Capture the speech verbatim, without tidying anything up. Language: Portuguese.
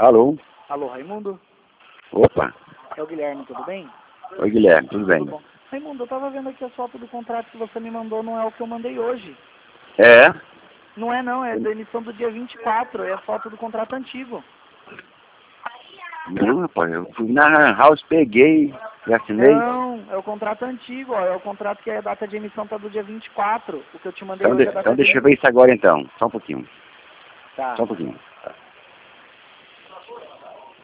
Alô? Alô, Raimundo? Opa. É o Guilherme, tudo bem? Oi, Guilherme, tudo bem? Tudo bom. Raimundo, eu tava vendo aqui a foto do contrato que você me mandou, não é o que eu mandei hoje. É? Não é não, é da emissão do dia vinte e quatro, é a foto do contrato antigo. Não, rapaz, eu fui na house, peguei e assinei. Não, é o contrato antigo, ó, é o contrato que a data de emissão tá do dia vinte e quatro. O que eu te mandei Então, hoje de, é a data então de deixa eu emissão. ver isso agora então, só um pouquinho. Tá. Só um pouquinho.